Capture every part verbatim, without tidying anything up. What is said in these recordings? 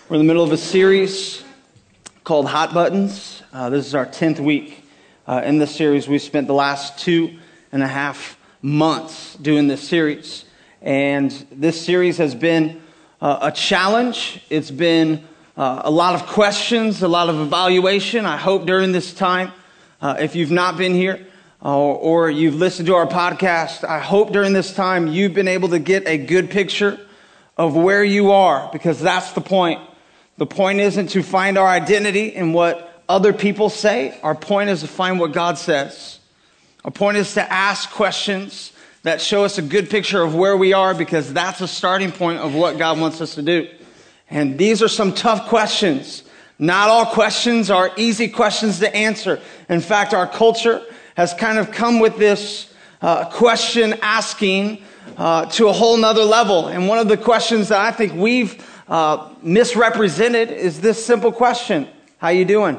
We're in the middle of a series called Hot Buttons. Uh, this is our tenth week uh, in this series. We've spent the last two and a half months doing this series. And this series has been uh, a challenge. It's been uh, a lot of questions, a lot of evaluation. I hope during this time, uh, if you've not been here uh, or you've listened to our podcast, I hope during this time you've been able to get a good picture of where you are, because that's the point. The point isn't to find our identity in what other people say. Our point is to find what God says. Our point is to ask questions that show us a good picture of where we are, because that's a starting point of what God wants us to do. And these are some tough questions. Not all questions are easy questions to answer. In fact, our culture has kind of come with this uh, question asking uh, to a whole nother level. And one of the questions that I think we've Uh, misrepresented is this simple question: how you doing?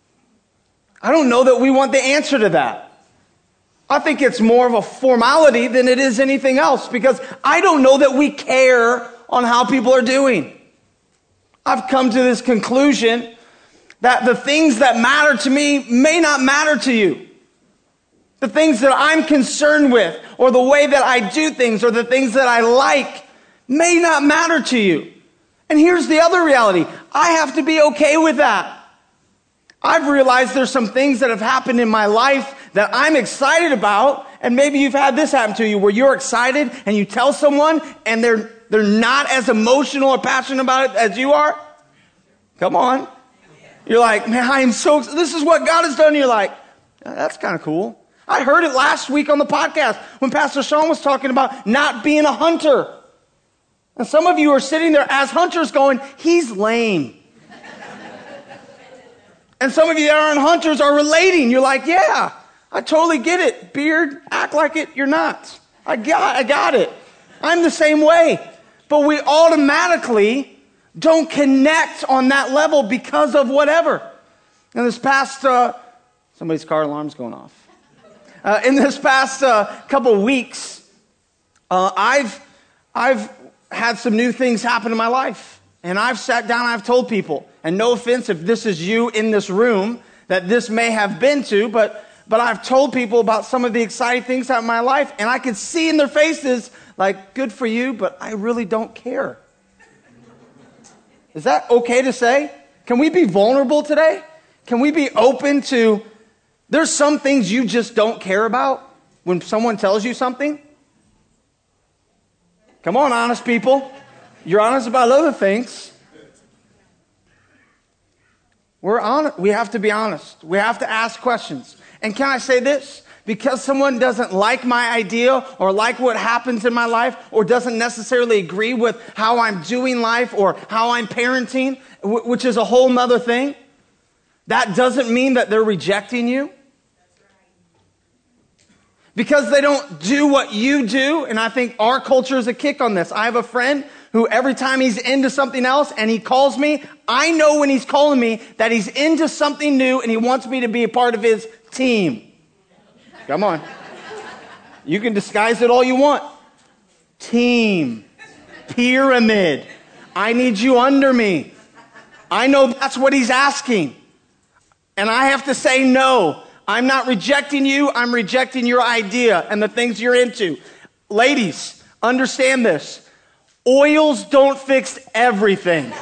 I don't know that we want the answer to that. I think it's more of a formality than it is anything else, because I don't know that we care on how people are doing. I've come to this conclusion that the things that matter to me may not matter to you. The things that I'm concerned with, or the way that I do things, or the things that I like, may not matter to you. And here's the other reality. I have to be okay with that. I've realized there's some things that have happened in my life that I'm excited about. And maybe you've had this happen to you, where you're excited and you tell someone and they're they're not as emotional or passionate about it as you are. Come on. You're like, man, I am so, this is what God has done. You're like, that's kind of cool. I heard it last week on the podcast when Pastor Sean was talking about not being a hunter. And some of you are sitting there as hunters going, he's lame. And some of you that aren't hunters are relating. You're like, yeah, I totally get it. Beard, act like it, you're not. I got, I got it. I'm the same way. But we automatically don't connect on that level because of whatever. In this past, uh, somebody's car alarm's going off. Uh, in this past uh, couple of weeks, uh, I've, I've, had some new things happen in my life. And I've sat down and I've told people, and no offense if this is you in this room that this may have been to, but but I've told people about some of the exciting things out in my life, and I could see in their faces, like, good for you, but I really don't care. Is that okay to say? Can we be vulnerable today? Can we be open to, there's some things you just don't care about when someone tells you something? Come on, honest people. You're honest about other things. We're honest. We have to be honest. We have to ask questions. And can I say this? Because someone doesn't like my idea or like what happens in my life, or doesn't necessarily agree with how I'm doing life or how I'm parenting, which is a whole nother thing, that doesn't mean that they're rejecting you. Because they don't do what you do, and I think our culture is a kick on this. I have a friend who every time he's into something else and he calls me, I know when he's calling me that he's into something new and he wants me to be a part of his team. Come on. You can disguise it all you want. Team. Pyramid. I need you under me. I know that's what he's asking. And I have to say no. I'm not rejecting you, I'm rejecting your idea and the things you're into. Ladies, understand this. Oils don't fix everything.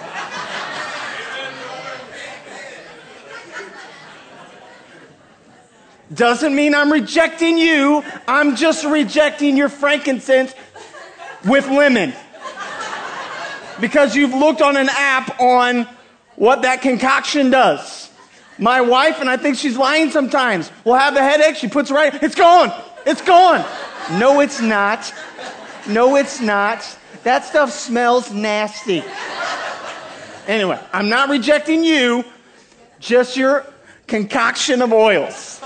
Doesn't mean I'm rejecting you, I'm just rejecting your frankincense with lemon. Because you've looked on an app on what that concoction does. My wife, and I think she's lying sometimes, will have the headache. She puts it right. It's gone. It's gone. No, it's not. No, it's not. That stuff smells nasty. Anyway, I'm not rejecting you, just your concoction of oils.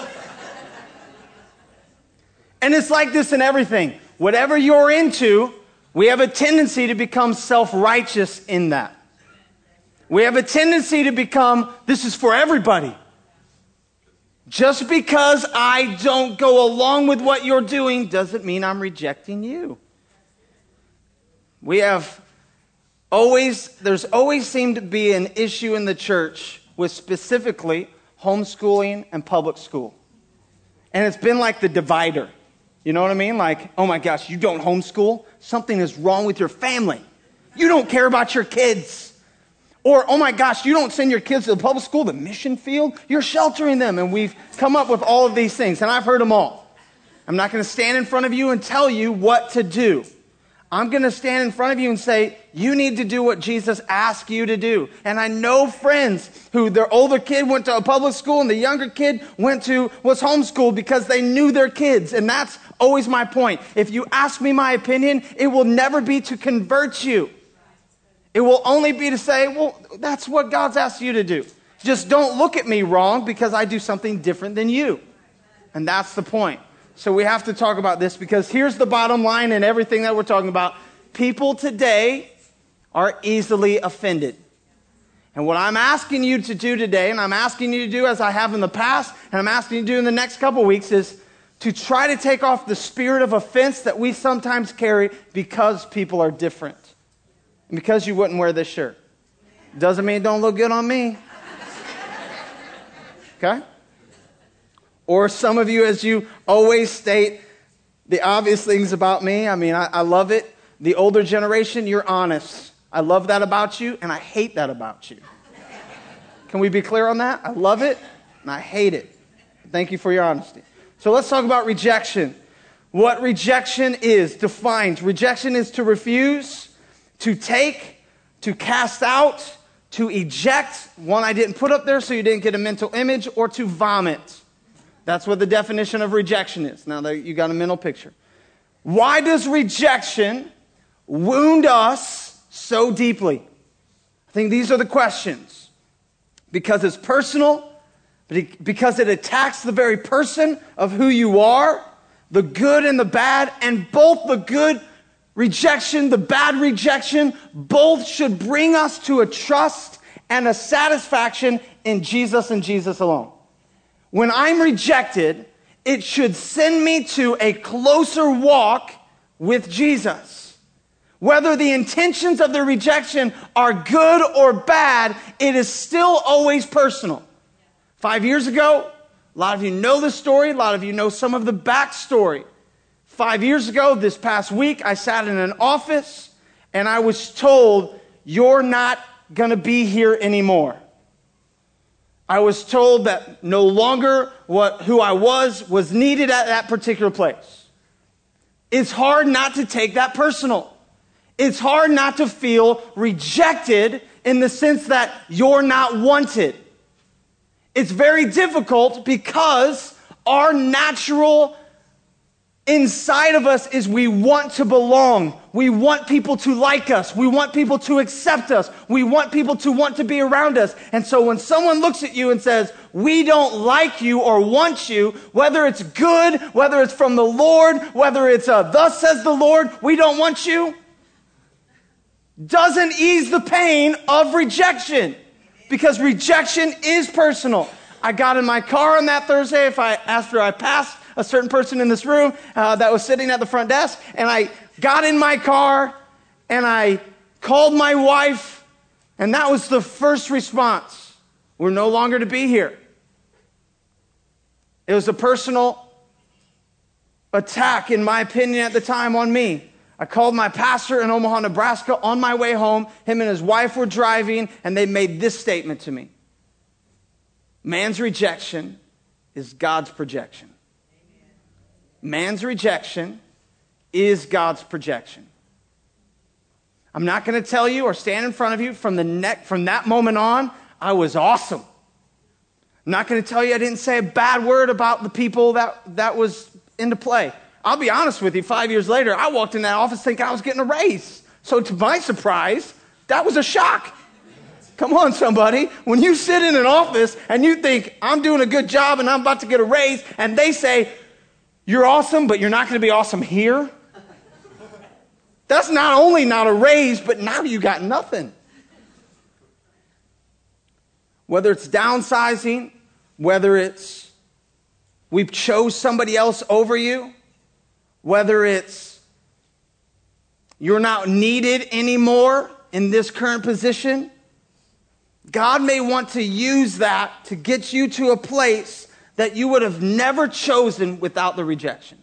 And it's like this in everything. Whatever you're into, we have a tendency to become self-righteous in that. We have a tendency to become, this is for everybody. Just because I don't go along with what you're doing doesn't mean I'm rejecting you. We have always, there's always seemed to be an issue in the church with specifically homeschooling and public school. And it's been like the divider. You know what I mean? Like, oh my gosh, you don't homeschool? Something is wrong with your family. You don't care about your kids. Or, oh my gosh, you don't send your kids to the public school, the mission field? You're sheltering them. And we've come up with all of these things, and I've heard them all. I'm not going to stand in front of you and tell you what to do. I'm going to stand in front of you and say, you need to do what Jesus asked you to do. And I know friends who their older kid went to a public school and the younger kid went to, was homeschooled because they knew their kids. And that's always my point. If you ask me my opinion, it will never be to convert you. It will only be to say, well, that's what God's asked you to do. Just don't look at me wrong because I do something different than you. And that's the point. So we have to talk about this because here's the bottom line in everything that we're talking about. People today are easily offended. And what I'm asking you to do today, and I'm asking you to do as I have in the past, and I'm asking you to do in the next couple of weeks, is to try to take off the spirit of offense that we sometimes carry because people are different. And because you wouldn't wear this shirt. Doesn't mean it don't look good on me. Okay? Or some of you, as you always state the obvious things about me. I mean, I, I love it. The older generation, you're honest. I love that about you, and I hate that about you. Can we be clear on that? I love it, and I hate it. Thank you for your honesty. So let's talk about rejection. What rejection is defined. Rejection is to refuse, to take, to cast out, to eject. One I didn't put up there so you didn't get a mental image, or to vomit. That's what the definition of rejection is. Now that you got a mental picture. Why does rejection wound us so deeply? I think these are the questions. Because it's personal, because it attacks the very person of who you are, the good and the bad, and both the good rejection, the bad rejection, both should bring us to a trust and a satisfaction in Jesus and Jesus alone. When I'm rejected, it should send me to a closer walk with Jesus. Whether the intentions of the rejection are good or bad, it is still always personal. Five years ago, a lot of you know the story, a lot of you know some of the backstory. Five years ago, this past week, I sat in an office and I was told, you're not going to be here anymore. I was told that no longer what who I was was needed at that particular place. It's hard not to take that personal. It's hard not to feel rejected in the sense that you're not wanted. It's very difficult because our natural inside of us is we want to belong. We want people to like us. We want people to accept us. We want people to want to be around us. And so when someone looks at you and says, we don't like you or want you, whether it's good, whether it's from the Lord, whether it's a thus says the Lord, we don't want you, doesn't ease the pain of rejection. Because rejection is personal. I got in my car on that Thursday if I, after I passed a certain person in this room uh, that was sitting at the front desk, and I got in my car and I called my wife, and that was the first response. We're no longer to be here. It was a personal attack, in my opinion, at the time on me. I called my pastor in Omaha, Nebraska on my way home. Him and his wife were driving, and they made this statement to me. Man's rejection is God's projection. Man's rejection is God's projection. I'm not going to tell you or stand in front of you from the neck, from that moment on, I was awesome. I'm not going to tell you I didn't say a bad word about the people that, that was into play. I'll be honest with you, five years later, I walked in that office thinking I was getting a raise. So to my surprise, that was a shock. Come on, somebody. When you sit in an office and you think, I'm doing a good job and I'm about to get a raise, and they say, you're awesome, but you're not going to be awesome here. That's not only not a raise, but now you got nothing. Whether it's downsizing, whether it's we chose somebody else over you, whether it's you're not needed anymore in this current position, God may want to use that to get you to a place that you would have never chosen without the rejection.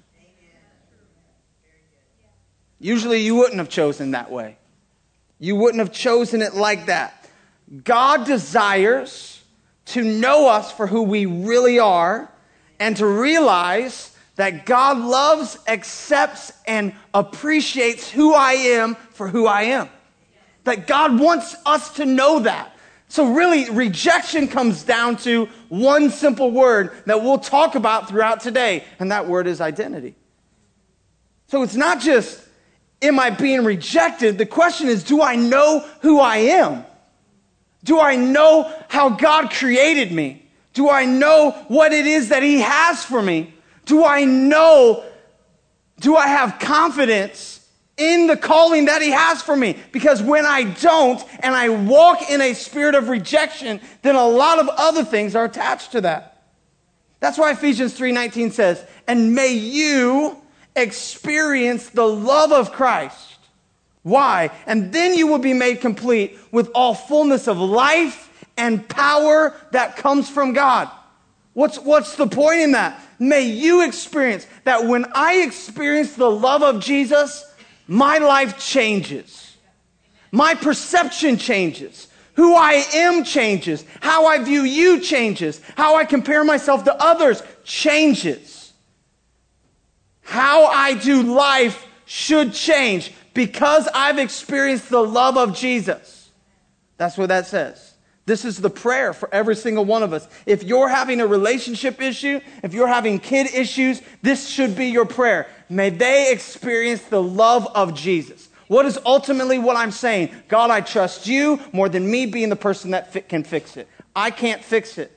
Usually you wouldn't have chosen that way. You wouldn't have chosen it like that. God desires to know us for who we really are and to realize that God loves, accepts, and appreciates who I am for who I am. That God wants us to know that. So really, rejection comes down to one simple word that we'll talk about throughout today, and that word is identity. So it's not just, am I being rejected? The question is, do I know who I am? Do I know how God created me? Do I know what it is that He has for me? Do I know, do I have confidence in the calling that He has for me? Because when I don't and I walk in a spirit of rejection, then a lot of other things are attached to that. That's why Ephesians three nineteen says, and may you experience the love of Christ. Why? And then you will be made complete with all fullness of life and power that comes from God. What's, what's the point in that? May you experience that when I experience the love of Jesus, my life changes. My perception changes. Who I am changes. How I view you changes. How I compare myself to others changes. How I do life should change because I've experienced the love of Jesus. That's what that says. This is the prayer for every single one of us. If you're having a relationship issue, if you're having kid issues, this should be your prayer. May they experience the love of Jesus. What is ultimately what I'm saying? God, I trust you more than me being the person that fi- can fix it. I can't fix it.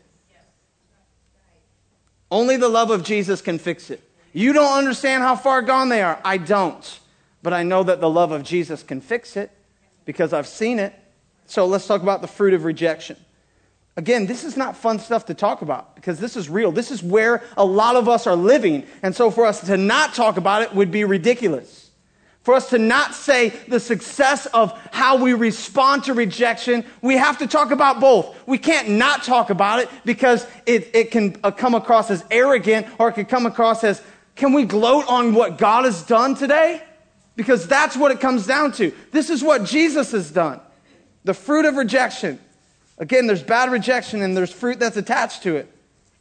Only the love of Jesus can fix it. You don't understand how far gone they are. I don't. But I know that the love of Jesus can fix it because I've seen it. So let's talk about the fruit of rejection. Again, this is not fun stuff to talk about because this is real. This is where a lot of us are living. And so for us to not talk about it would be ridiculous. For us to not say the success of how we respond to rejection, we have to talk about both. We can't not talk about it because it, it can come across as arrogant or it can come across as, can we gloat on what God has done today? Because that's what it comes down to. This is what Jesus has done. The fruit of rejection. Again, there's bad rejection and there's fruit that's attached to it.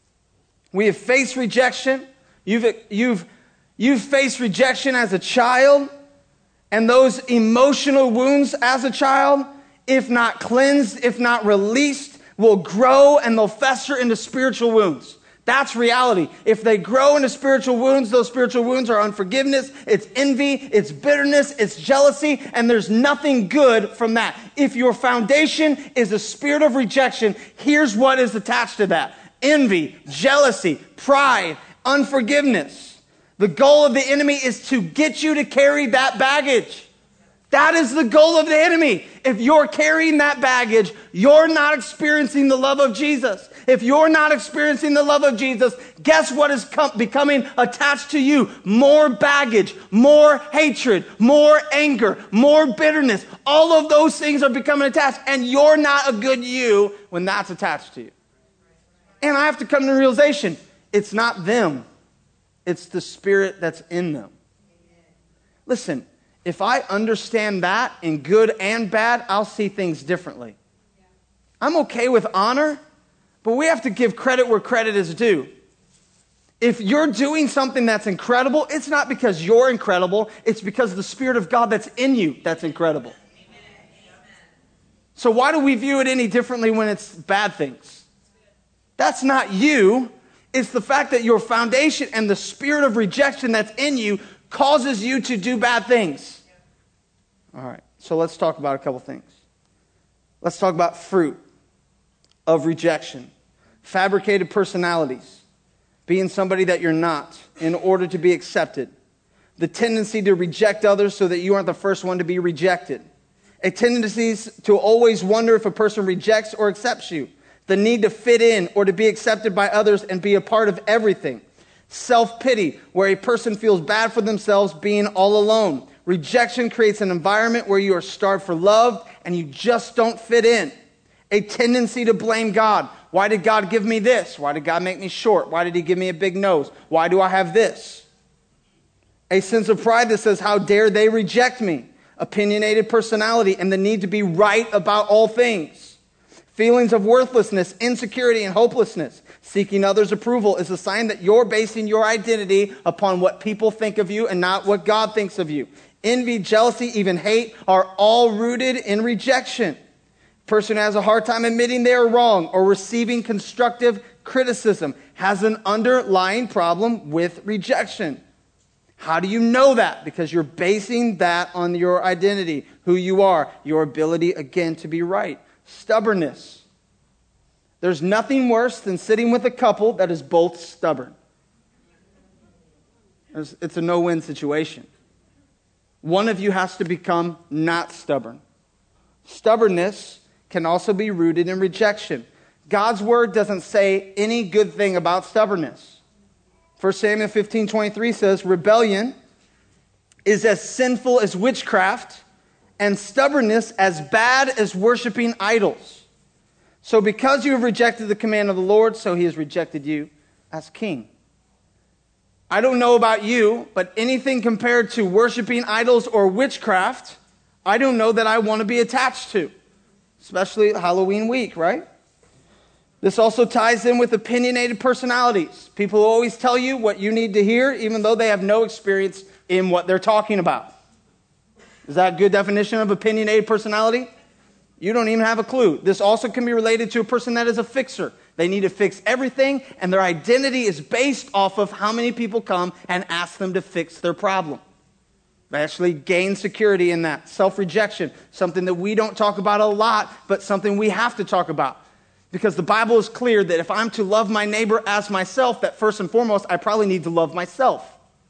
We have faced rejection. You've, you've, you've faced rejection as a child. And those emotional wounds as a child, if not cleansed, if not released, will grow and they'll fester into spiritual wounds. That's reality. If they grow into spiritual wounds, those spiritual wounds are unforgiveness, it's envy, it's bitterness, it's jealousy, and there's nothing good from that. If your foundation is a spirit of rejection, here's what is attached to that. Envy, jealousy, pride, unforgiveness. The goal of the enemy is to get you to carry that baggage. That is the goal of the enemy. If you're carrying that baggage, you're not experiencing the love of Jesus. If you're not experiencing the love of Jesus, guess what is com- becoming attached to you? More baggage, more hatred, more anger, more bitterness. All of those things are becoming attached, and you're not a good you when that's attached to you. And I have to come to the realization, it's not them. It's the spirit that's in them. Listen, if I understand that in good and bad, I'll see things differently. I'm okay with honor, but we have to give credit where credit is due. If you're doing something that's incredible, it's not because you're incredible, it's because of the Spirit of God that's in you that's incredible. So why do we view it any differently when it's bad things? That's not you. It's the fact that your foundation and the spirit of rejection that's in you causes you to do bad things. All right, so let's talk about a couple things. Let's talk about fruit of rejection. Fabricated personalities. Being somebody that you're not in order to be accepted. The tendency to reject others so that you aren't the first one to be rejected. A tendency to always wonder if a person rejects or accepts you. The need to fit in or to be accepted by others and be a part of everything. Self-pity, where a person feels bad for themselves being all alone. Rejection creates an environment where you are starved for love and you just don't fit in. A tendency to blame God. Why did God give me this? Why did God make me short? Why did he give me a big nose? Why do I have this? A sense of pride that says, how dare they reject me? Opinionated personality and the need to be right about all things. Feelings of worthlessness, insecurity, and hopelessness. Seeking others' approval is a sign that you're basing your identity upon what people think of you and not what God thinks of you. Envy, jealousy, even hate are all rooted in rejection. Person who has a hard time admitting they are wrong or receiving constructive criticism has an underlying problem with rejection. How do you know that? Because you're basing that on your identity, who you are, your ability, again, to be right. Stubbornness. There's nothing worse than sitting with a couple that is both stubborn. It's a no-win situation. One of you has to become not stubborn. Stubbornness can also be rooted in rejection. God's word doesn't say any good thing about stubbornness. First Samuel fifteen twenty-three says, rebellion is as sinful as witchcraft, and stubbornness as bad as worshiping idols. So because you have rejected the command of the Lord, so he has rejected you as king. I don't know about you, but anything compared to worshiping idols or witchcraft, I don't know that I want to be attached to. Especially Halloween week, right? This also ties in with opinionated personalities. People who always tell you what you need to hear, even though they have no experience in what they're talking about. Is that a good definition of opinionated personality? You don't even have a clue. This also can be related to a person that is a fixer. They need to fix everything, and their identity is based off of how many people come and ask them to fix their problem. They actually gain security in that. Self-rejection, something that we don't talk about a lot, but something we have to talk about. Because the Bible is clear that if I'm to love my neighbor as myself, that first and foremost, I probably need to love myself.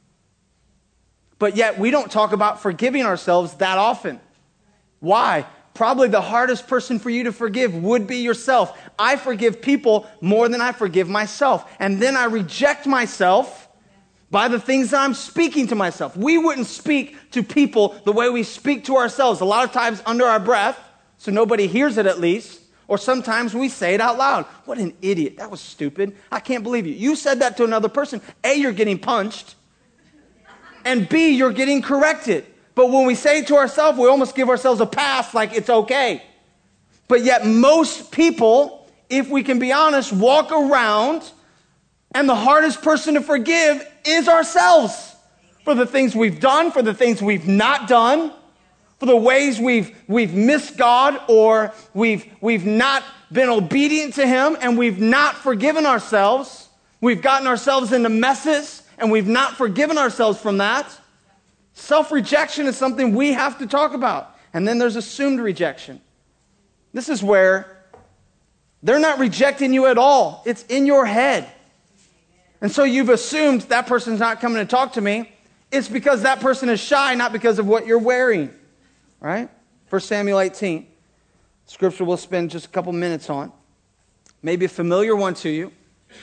But yet, we don't talk about forgiving ourselves that often. Why? Probably the hardest person for you to forgive would be yourself. I forgive people more than I forgive myself. And then I reject myself by the things that I'm speaking to myself. We wouldn't speak to people the way we speak to ourselves. A lot of times under our breath, so nobody hears it at least. Or sometimes we say it out loud. What an idiot. That was stupid. I can't believe you. You said that to another person. A, you're getting punched. And B, you're getting corrected. But when we say it to ourselves, we almost give ourselves a pass like it's okay. But yet most people, if we can be honest, walk around and the hardest person to forgive is ourselves. For the things we've done, for the things we've not done, for the ways we've we've missed God or we've we've not been obedient to him and we've not forgiven ourselves. We've gotten ourselves into messes and we've not forgiven ourselves from that. Self-rejection is something we have to talk about. And then there's assumed rejection. This is where they're not rejecting you at all. It's in your head. And so you've assumed that person's not coming to talk to me. It's because that person is shy, not because of what you're wearing. Right? First Samuel eighteen. Scripture we'll spend just a couple minutes on. Maybe a familiar one to you.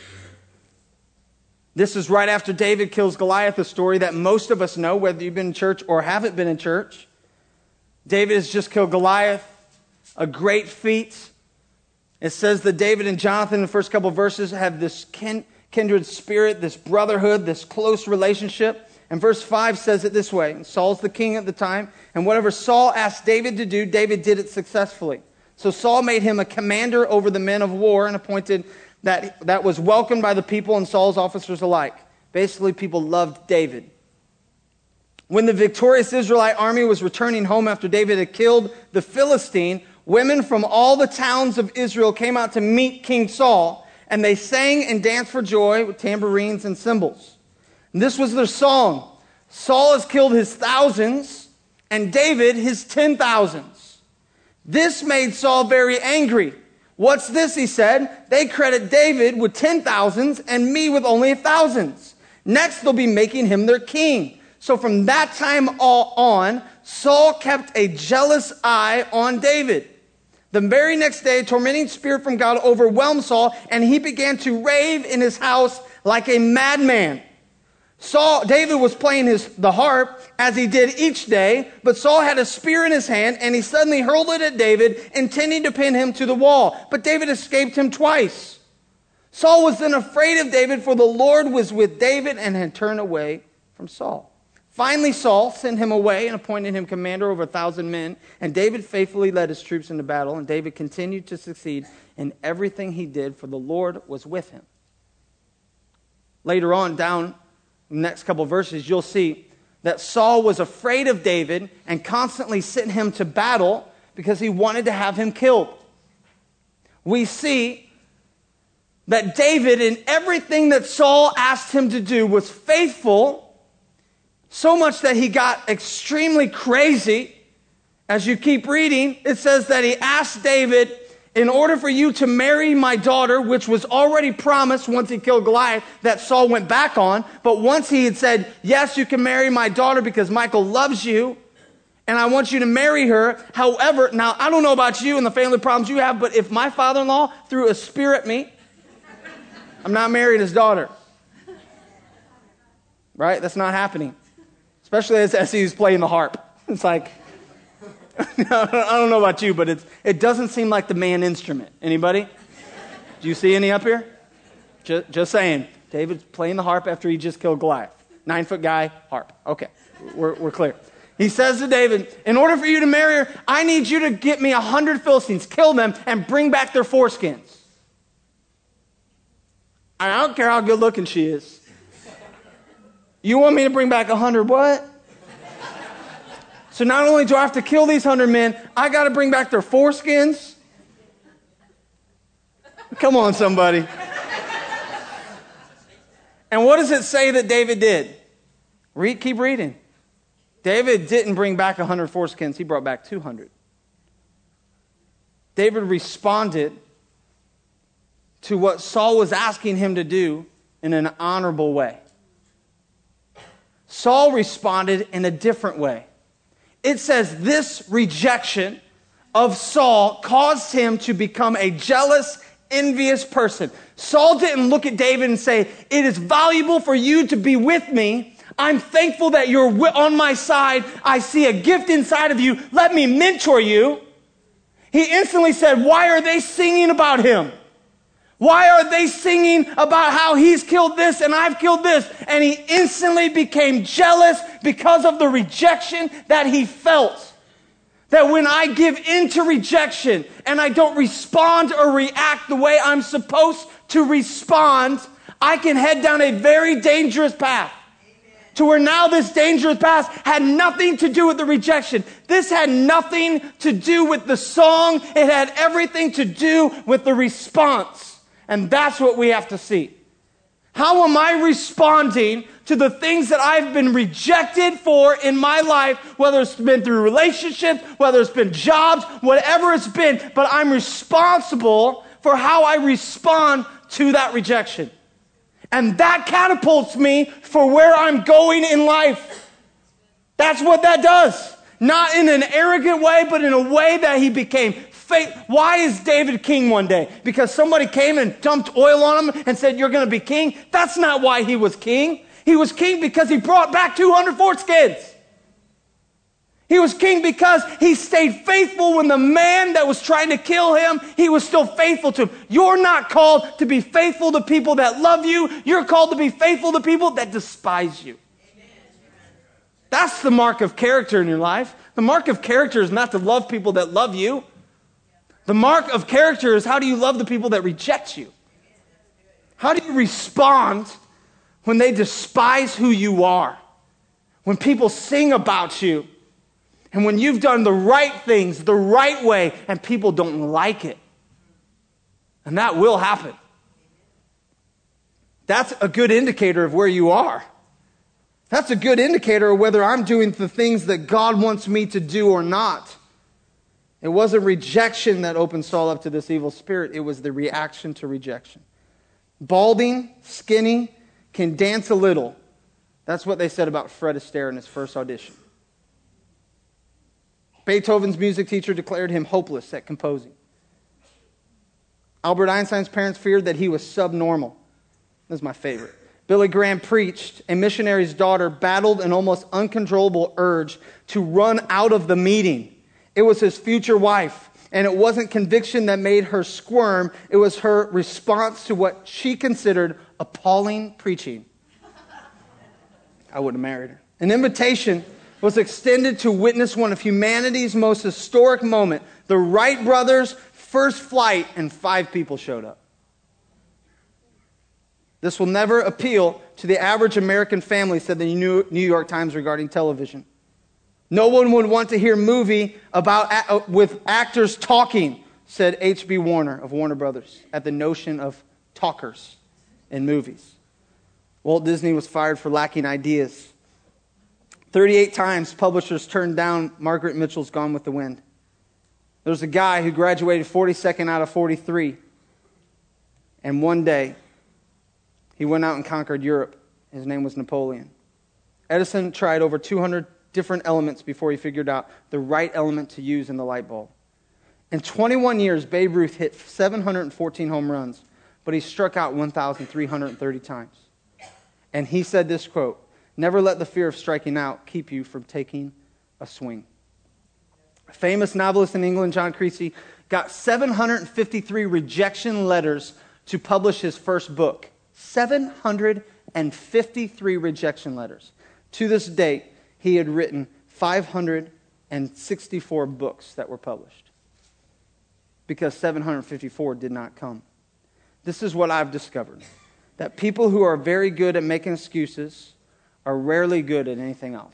This is right after David kills Goliath, a story that most of us know, whether you've been in church or haven't been in church. David has just killed Goliath, a great feat. It says that David and Jonathan in the first couple of verses have this kin- kindred spirit, this brotherhood, this close relationship. And verse five says it this way. Saul's the king at the time. And whatever Saul asked David to do, David did it successfully. So Saul made him a commander over the men of war and appointed that that was welcomed by the people and Saul's officers alike. Basically, people loved David. When the victorious Israelite army was returning home after David had killed the Philistine, women from all the towns of Israel came out to meet King Saul, and they sang and danced for joy with tambourines and cymbals. And this was their song. Saul has killed his thousands, and David his ten thousands. This made Saul very angry. What's this, he said. They credit David with ten thousands and me with only thousands. Next, they'll be making him their king. So from that time on, Saul kept a jealous eye on David. The very next day, a tormenting spirit from God overwhelmed Saul, and he began to rave in his house like a madman. Saul, David was playing his, the harp as he did each day, but Saul had a spear in his hand and he suddenly hurled it at David, intending to pin him to the wall. But David escaped him twice. Saul was then afraid of David, for the Lord was with David and had turned away from Saul. Finally, Saul sent him away and appointed him commander over a thousand men. And David faithfully led his troops into battle. And David continued to succeed in everything he did, for the Lord was with him. Later on, down in the next couple of verses, you'll see that Saul was afraid of David and constantly sent him to battle because he wanted to have him killed. We see that David, in everything that Saul asked him to do, was faithful, so much that he got extremely crazy. As you keep reading, it says that he asked David, in order for you to marry my daughter, which was already promised once he killed Goliath, that Saul went back on. But once he had said, yes, you can marry my daughter because Michal loves you, and I want you to marry her. However, now I don't know about you and the family problems you have, but if my father-in-law threw a spear at me, I'm not marrying his daughter. Right? That's not happening. Especially as, as he's playing the harp. It's like, I don't know about you, but it's, it doesn't seem like the man instrument. Anybody? Do you see any up here? Just, just saying. David's playing the harp after he just killed Goliath. Nine-foot guy, harp. Okay, we're, we're clear. He says to David, in order for you to marry her, I need you to get me a hundred Philistines, kill them, and bring back their foreskins. I don't care how good looking she is. You want me to bring back a hundred what? So not only do I have to kill these hundred men, I got to bring back their foreskins. Come on, somebody. And what does it say that David did? Read, keep reading. David didn't bring back a hundred foreskins. He brought back two hundred. David responded to what Saul was asking him to do in an honorable way. Saul responded in a different way. It says this rejection of Saul caused him to become a jealous, envious person. Saul didn't look at David and say, it is valuable for you to be with me. I'm thankful that you're on my side. I see a gift inside of you. Let me mentor you. He instantly said, why are they singing about him? Why are they singing about how he's killed this and I've killed this? And he instantly became jealous because of the rejection that he felt. That when I give in to rejection and I don't respond or react the way I'm supposed to respond, I can head down a very dangerous path. To where now this dangerous path had nothing to do with the rejection. This had nothing to do with the song. It had everything to do with the response. And that's what we have to see. How am I responding to the things that I've been rejected for in my life, whether it's been through relationships, whether it's been jobs, whatever it's been, but I'm responsible for how I respond to that rejection. And that catapults me for where I'm going in life. That's what that does. Not in an arrogant way, but in a way that he became faith. Why is David king one day? Because somebody came and dumped oil on him and said, you're going to be king? That's not why he was king. He was king because he brought back two hundred foreskins. He was king because he stayed faithful when the man that was trying to kill him, he was still faithful to him. You're not called to be faithful to people that love you. You're called to be faithful to people that despise you. That's the mark of character in your life. The mark of character is not to love people that love you. The mark of character is how do you love the people that reject you? How do you respond when they despise who you are? When people sing about you? And when you've done the right things the right way and people don't like it? And that will happen. That's a good indicator of where you are. That's a good indicator of whether I'm doing the things that God wants me to do or not. It wasn't rejection that opened Saul up to this evil spirit. It was the reaction to rejection. Balding, skinny, can dance a little. That's what they said about Fred Astaire in his first audition. Beethoven's music teacher declared him hopeless at composing. Albert Einstein's parents feared that he was subnormal. This is my favorite. Billy Graham preached, a missionary's daughter battled an almost uncontrollable urge to run out of the meeting. It was his future wife, and it wasn't conviction that made her squirm. It was her response to what she considered appalling preaching. I wouldn't have married her. An invitation was extended to witness one of humanity's most historic moments. The Wright brothers' first flight, and five people showed up. This will never appeal to the average American family, said the New York Times regarding television. No one would want to hear a movie about uh, with actors talking, said H B Warner of Warner Brothers, at the notion of talkers in movies. Walt Disney was fired for lacking ideas. thirty-eight times publishers turned down Margaret Mitchell's Gone with the Wind. There was a guy who graduated forty-second out of forty-three. And one day, he went out and conquered Europe. His name was Napoleon. Edison tried over two hundred different elements before he figured out the right element to use in the light bulb. In twenty-one years, Babe Ruth hit seven hundred fourteen home runs, but he struck out one thousand three hundred thirty times. And he said this quote, "Never let the fear of striking out keep you from taking a swing." A famous novelist in England, John Creasy, got seven hundred fifty-three rejection letters to publish his first book. seven hundred fifty-three rejection letters. To this date, he had written five hundred sixty-four books that were published because seven hundred fifty-four did not come. This is what I've discovered, that people who are very good at making excuses are rarely good at anything else.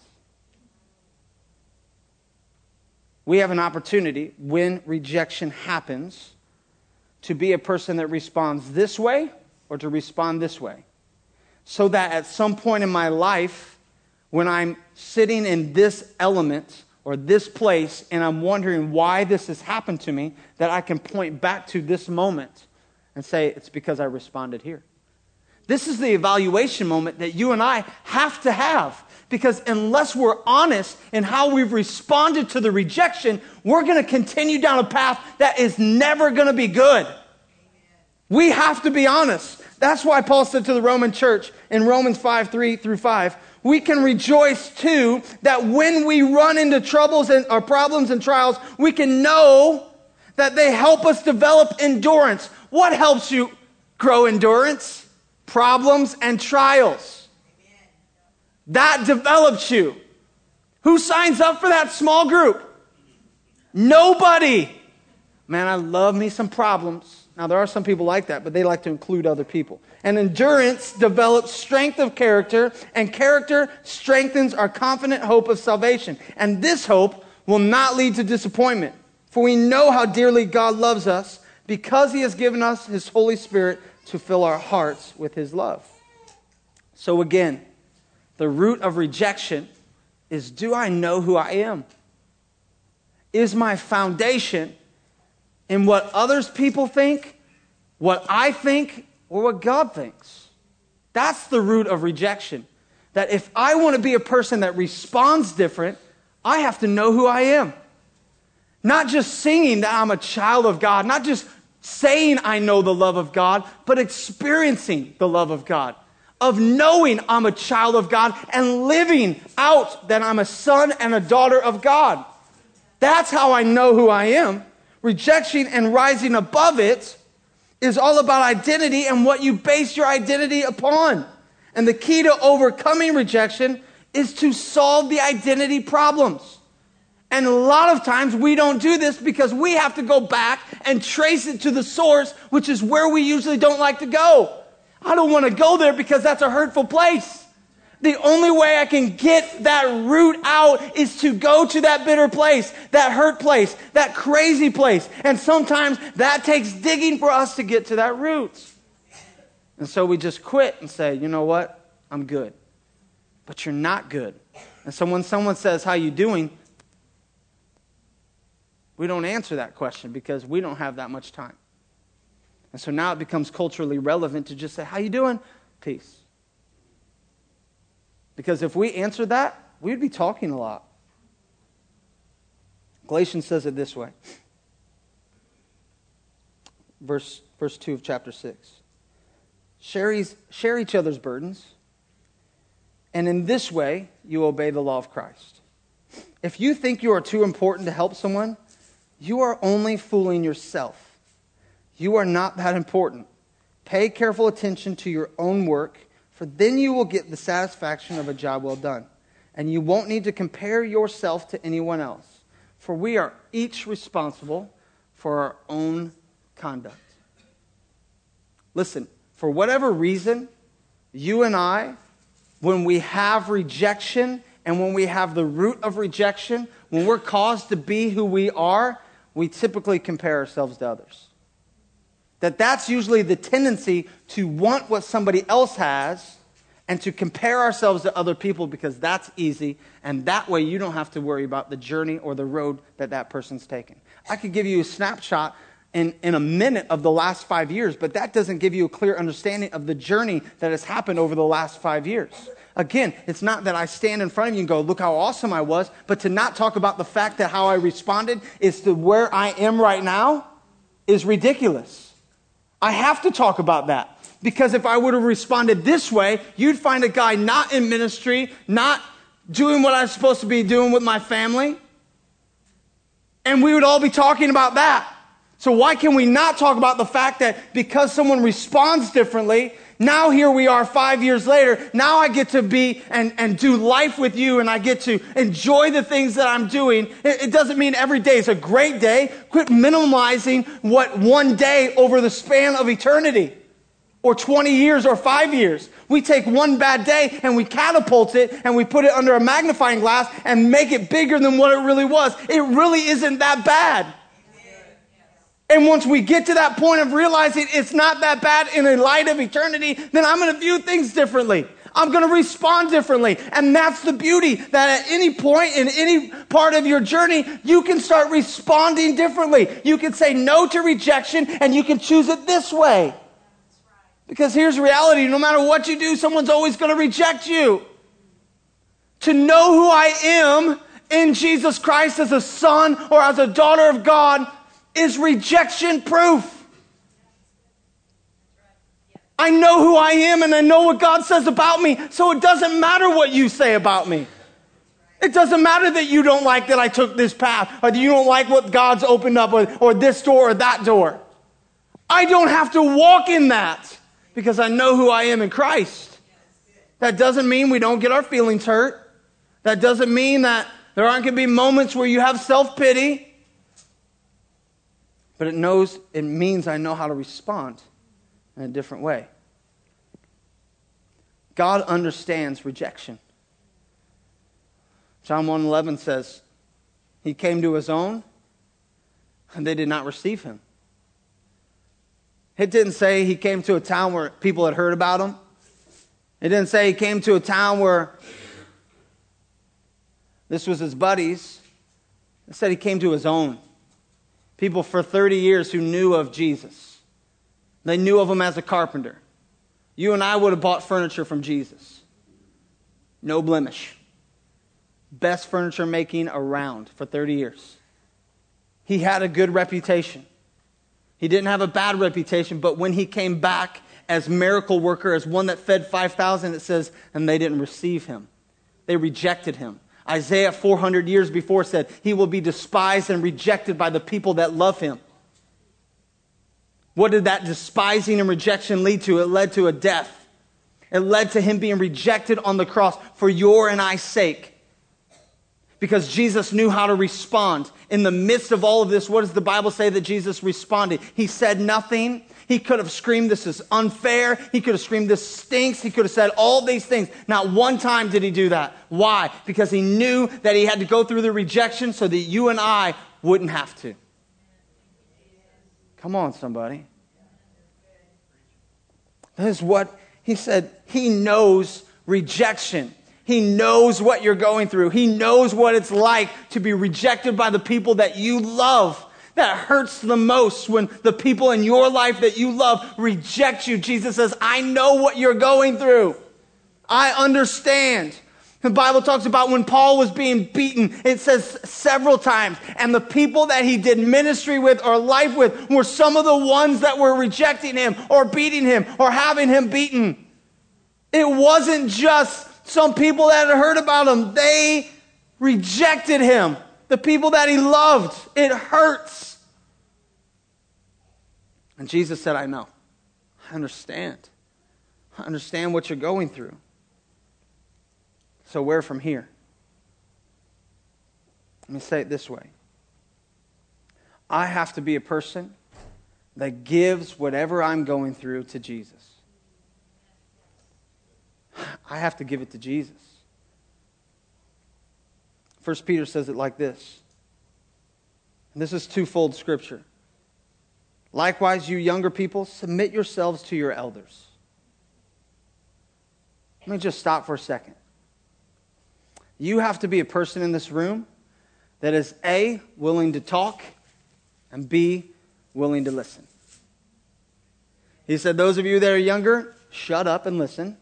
We have an opportunity when rejection happens to be a person that responds this way or to respond this way. So that at some point in my life, when I'm sitting in this element or this place and I'm wondering why this has happened to me, that I can point back to this moment and say, it's because I responded here. This is the evaluation moment that you and I have to have. Because unless we're honest in how we've responded to the rejection, we're going to continue down a path that is never going to be good. We have to be honest. That's why Paul said to the Roman church in Romans five, three through five, we can rejoice too that when we run into troubles and or problems and trials, we can know that they help us develop endurance. What helps you grow endurance? Problems and trials. That develops you. Who signs up for that small group? Nobody. Man, I love me some problems. Now, there are some people like that, but they like to include other people. And endurance develops strength of character, and character strengthens our confident hope of salvation. And this hope will not lead to disappointment, for we know how dearly God loves us because he has given us his Holy Spirit to fill our hearts with his love. So again, the root of rejection is, do I know who I am? Is my foundation in what others people think, what I think, or what God thinks? That's the root of rejection. That if I want to be a person that responds different, I have to know who I am. Not just singing that I'm a child of God, not just saying I know the love of God, but experiencing the love of God. Of knowing I'm a child of God and living out that I'm a son and a daughter of God. That's how I know who I am. Rejection and rising above it is all about identity and what you base your identity upon. And the key to overcoming rejection is to solve the identity problems. And a lot of times we don't do this because we have to go back and trace it to the source, which is where we usually don't like to go. I don't want to go there because that's a hurtful place. The only way I can get that root out is to go to that bitter place, that hurt place, that crazy place. And sometimes that takes digging for us to get to that root. And so we just quit and say, you know what? I'm good. But you're not good. And so when someone says, how you doing? We don't answer that question because we don't have that much time. And so now it becomes culturally relevant to just say, how you doing? Peace. Because if we answered that, we'd be talking a lot. Galatians says it this way. Verse, verse two of chapter six. Share, eas- share each other's burdens. And in this way, you obey the law of Christ. If you think you are too important to help someone, you are only fooling yourself. You are not that important. Pay careful attention to your own work, for then you will get the satisfaction of a job well done. And you won't need to compare yourself to anyone else, for we are each responsible for our own conduct. Listen, for whatever reason, you and I, when we have rejection and when we have the root of rejection, when we're caused to be who we are, we typically compare ourselves to others. That that's usually the tendency to want what somebody else has and to compare ourselves to other people because that's easy, and that way you don't have to worry about the journey or the road that that person's taken. I could give you a snapshot in, in a minute of the last five years, but that doesn't give you a clear understanding of the journey that has happened over the last five years. Again, it's not that I stand in front of you and go, look how awesome I was, but to not talk about the fact that how I responded is to where I am right now is ridiculous. I have to talk about that. Because if I would have responded this way, you'd find a guy not in ministry, not doing what I'm supposed to be doing with my family. And we would all be talking about that. So why can we not talk about the fact that because someone responds differently, now here we are five years later, now I get to be and, and do life with you and I get to enjoy the things that I'm doing. It, it doesn't mean every day is a great day. Quit minimizing what one day over the span of eternity or twenty years or five years. We take one bad day and we catapult it and we put it under a magnifying glass and make it bigger than what it really was. It really isn't that bad. And once we get to that point of realizing it's not that bad in the light of eternity, then I'm going to view things differently. I'm going to respond differently. And that's the beauty, that at any point in any part of your journey, you can start responding differently. You can say no to rejection and you can choose it this way. Because here's reality. No matter what you do, someone's always going to reject you. To know who I am in Jesus Christ as a son or as a daughter of God is rejection proof. I know who I am and I know what God says about me, so it doesn't matter what you say about me. It doesn't matter that you don't like that I took this path or that you don't like what God's opened up or, or this door or that door. I don't have to walk in that because I know who I am in Christ. That doesn't mean we don't get our feelings hurt. That doesn't mean that there aren't going to be moments where you have self-pity. But it knows, it means I know how to respond in a different way. God understands rejection. John one eleven says, He came to His own, and they did not receive Him. It didn't say He came to a town where people had heard about Him. It didn't say He came to a town where this was His buddies. It said He came to His own. People for thirty years who knew of Jesus. They knew of Him as a carpenter. You and I would have bought furniture from Jesus. No blemish. Best furniture making around for thirty years. He had a good reputation. He didn't have a bad reputation, but when He came back as miracle worker, as one that fed five thousand, it says, and they didn't receive Him. They rejected Him. Isaiah four hundred years before said, He will be despised and rejected by the people that love Him. What did that despising and rejection lead to? It led to a death. It led to Him being rejected on the cross for your and I's sake. Because Jesus knew how to respond. In the midst of all of this, what does the Bible say that Jesus responded? He said nothing. He could have screamed, this is unfair. He could have screamed, this stinks. He could have said all these things. Not one time did He do that. Why? Because He knew that He had to go through the rejection so that you and I wouldn't have to. Come on, somebody. That is what He said. He knows rejection. He knows what you're going through. He knows what it's like to be rejected by the people that you love. That hurts the most when the people in your life that you love reject you. Jesus says, I know what you're going through. I understand. The Bible talks about when Paul was being beaten, it says several times, and the people that he did ministry with or life with were some of the ones that were rejecting him or beating him or having him beaten. It wasn't just some people that had heard about him. They rejected him. The people that he loved. It hurts. And Jesus said, I know. I understand. I understand what you're going through. So where from here? Let me say it this way. I have to be a person that gives whatever I'm going through to Jesus. I have to give it to Jesus. First Peter says it like this. And this is twofold scripture. Likewise, you younger people, submit yourselves to your elders. Let me just stop for a second. You have to be a person in this room that is A, willing to talk, and B, willing to listen. He said, those of you that are younger, shut up and listen.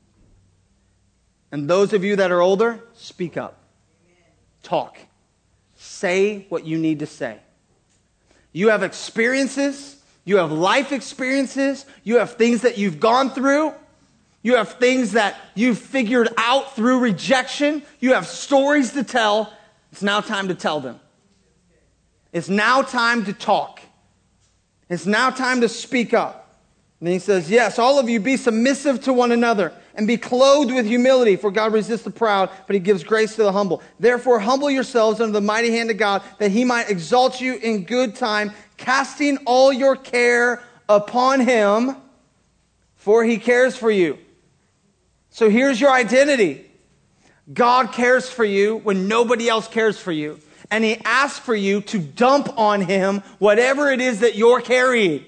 And those of you that are older, speak up. Talk. Say what you need to say. You have experiences. You have life experiences. You have things that you've gone through. You have things that you've figured out through rejection. You have stories to tell. It's now time to tell them. It's now time to talk. It's now time to speak up. And then he says, yes, all of you be submissive to one another and be clothed with humility, for God resists the proud, but he gives grace to the humble. Therefore, humble yourselves under the mighty hand of God, that he might exalt you in good time, casting all your care upon him, for he cares for you. So here's your identity. God cares for you when nobody else cares for you. And he asks for you to dump on him whatever it is that you're carrying.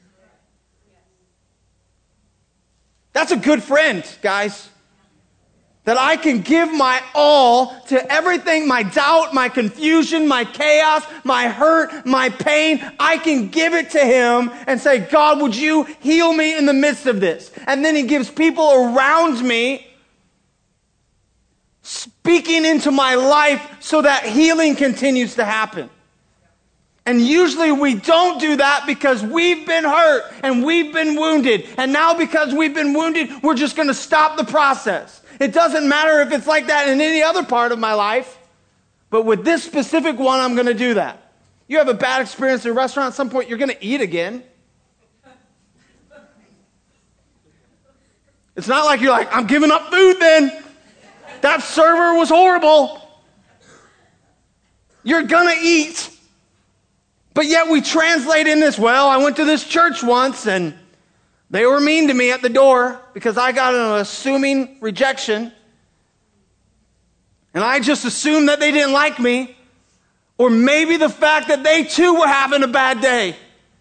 That's a good friend, guys. That I can give my all to everything, my doubt, my confusion, my chaos, my hurt, my pain. I can give it to him and say, God, would you heal me in the midst of this? And then he gives people around me speaking into my life so that healing continues to happen. And usually we don't do that because we've been hurt and we've been wounded. And now because we've been wounded, we're just going to stop the process. It doesn't matter if it's like that in any other part of my life. But with this specific one, I'm going to do that. You have a bad experience in a restaurant, at some point you're going to eat again. It's not like you're like, I'm giving up food then. That server was horrible. You're going to eat. But yet we translate in this, well, I went to this church once and they were mean to me at the door because I got an assuming rejection. And I just assumed that they didn't like me. Or maybe the fact that they too were having a bad day.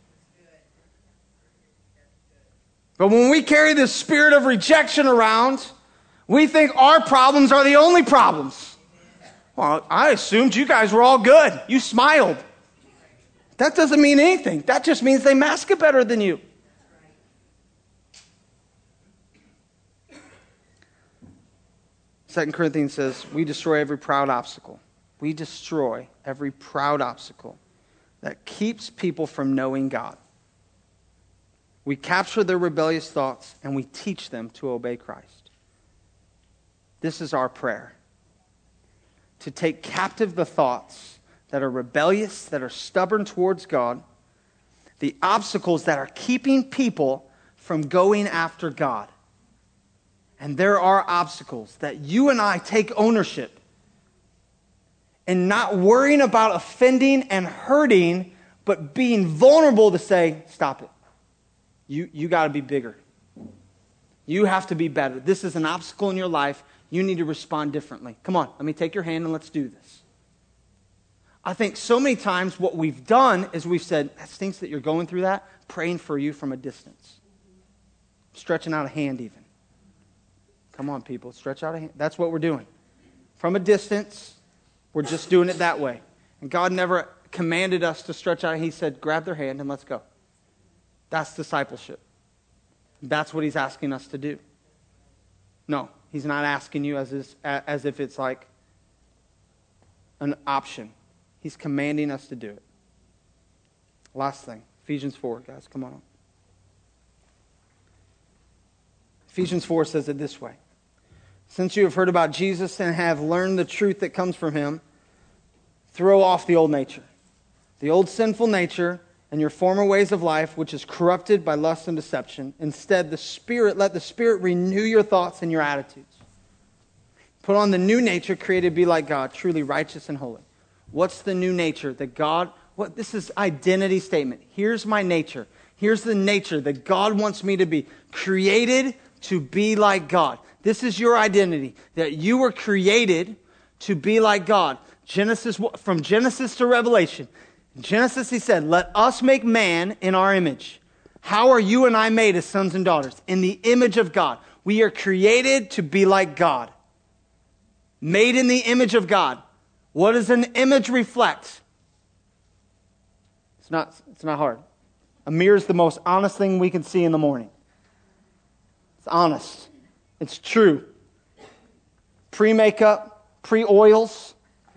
But when we carry this spirit of rejection around, we think our problems are the only problems. Well, I assumed you guys were all good. You smiled. That doesn't mean anything. That just means they mask it better than you. Second Corinthians says, we destroy every proud obstacle. We destroy every proud obstacle that keeps people from knowing God. We capture their rebellious thoughts and we teach them to obey Christ. This is our prayer. To take captive the thoughts that are rebellious, that are stubborn towards God, the obstacles that are keeping people from going after God. And there are obstacles that you and I take ownership in not worrying about offending and hurting, but being vulnerable to say, stop it. You, you got to be bigger. You have to be better. This is an obstacle in your life. You need to respond differently. Come on, let me take your hand and let's do this. I think so many times what we've done is we've said, that stinks that you're going through that, praying for you from a distance. Stretching out a hand even. Come on, people, stretch out a hand. That's what we're doing. From a distance, we're just doing it that way. And God never commanded us to stretch out. He said, grab their hand and let's go. That's discipleship. That's what he's asking us to do. No, He's not asking you as, is, as if it's like an option. He's commanding us to do it. Last thing, Ephesians four, guys, come on. Ephesians four says it this way. Since you have heard about Jesus and have learned the truth that comes from him, throw off the old nature, the old sinful nature and your former ways of life, which is corrupted by lust and deception. Instead, the Spirit, let the Spirit renew your thoughts and your attitudes. Put on the new nature created to be like God, truly righteous and holy. What's the new nature that God, what this is identity statement. Here's my nature. Here's the nature that God wants me to be. Created to be like God. This is your identity, that you were created to be like God. Genesis, from Genesis to Revelation. In Genesis, he said, let us make man in our image. How are you and I made as sons and daughters? In the image of God. We are created to be like God. Made in the image of God. What does an image reflect? It's not, it's not hard. A mirror is the most honest thing we can see in the morning. It's honest. It's true. Pre-makeup, pre-oils,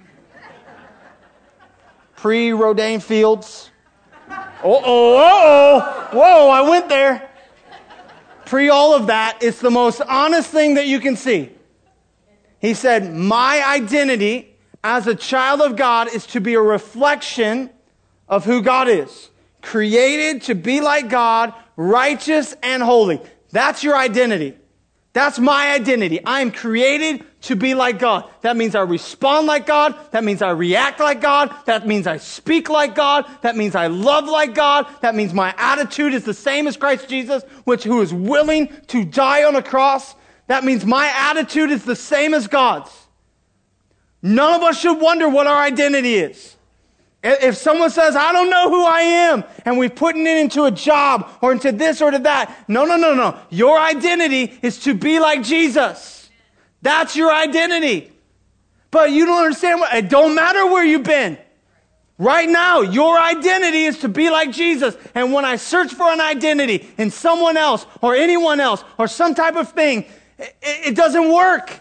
pre-Rodaine Fields. Uh-oh, uh-oh. Whoa, I went there. Pre all of that, it's the most honest thing that you can see. He said, my identity as a child of God is to be a reflection of who God is. Created to be like God, righteous and holy. That's your identity. That's my identity. I am created to be like God. That means I respond like God. That means I react like God. That means I speak like God. That means I love like God. That means my attitude is the same as Christ Jesus, which who is willing to die on a cross. That means my attitude is the same as God's. None of us should wonder what our identity is. If someone says, I don't know who I am, and we're putting it into a job or into this or to that. No, no, no, no. Your identity is to be like Jesus. That's your identity. But you don't understand what, it don't matter where you've been. Right now, your identity is to be like Jesus. And when I search for an identity in someone else or anyone else or some type of thing, it, it doesn't work.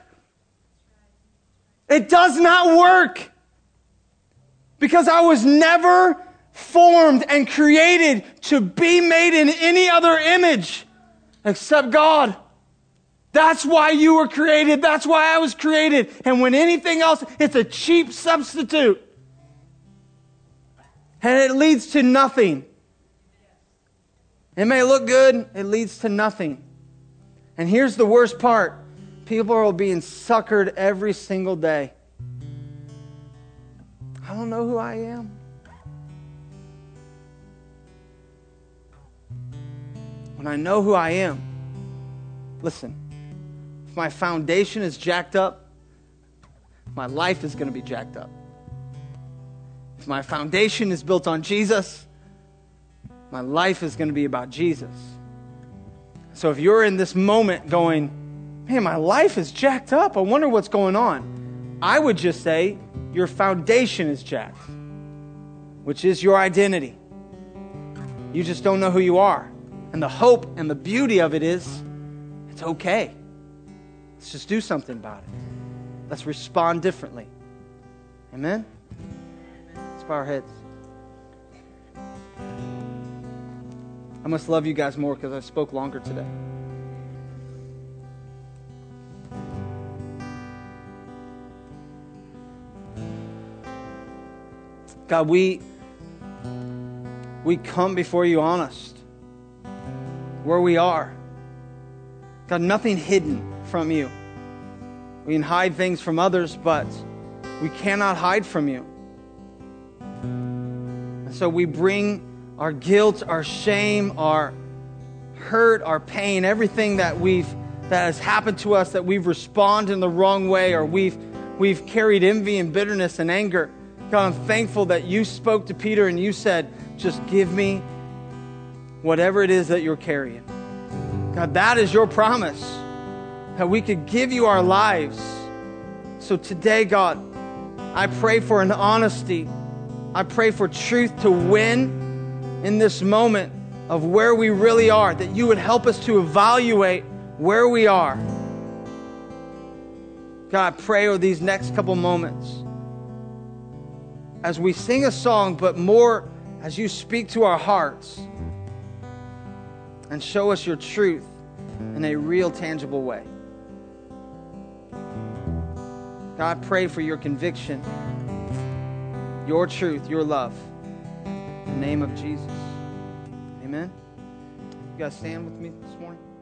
It does not work. Because I was never formed and created to be made in any other image except God. That's why you were created. That's why I was created. And when anything else, it's a cheap substitute. And it leads to nothing. It may look good. It leads to nothing. And here's the worst part. People are being suckered every single day. I don't know who I am. When I know who I am, listen, if my foundation is jacked up, my life is going to be jacked up. If my foundation is built on Jesus, my life is going to be about Jesus. So if you're in this moment going, man, my life is jacked up, I wonder what's going on, I would just say, your foundation is jacked, which is your identity. You just don't know who you are. And the hope and the beauty of it is, it's okay. Let's just do something about it. Let's respond differently. Amen? Let's bow our heads. I must love you guys more because I spoke longer today. God, we, we come before you honest, where we are. God, nothing hidden from you. We can hide things from others, but we cannot hide from you. And so we bring our guilt, our shame, our hurt, our pain, everything that we've that has happened to us, that we've responded in the wrong way, or we've we've carried envy and bitterness and anger. God, I'm thankful that you spoke to Peter and you said, just give me whatever it is that you're carrying. God, that is your promise, that we could give you our lives. So today, God, I pray for an honesty. I pray for truth to win in this moment of where we really are, that you would help us to evaluate where we are. God, I pray over these next couple moments as we sing a song, but more as you speak to our hearts and show us your truth in a real, tangible way. God, I pray for your conviction, your truth, your love. In the name of Jesus. Amen. You guys stand with me this morning?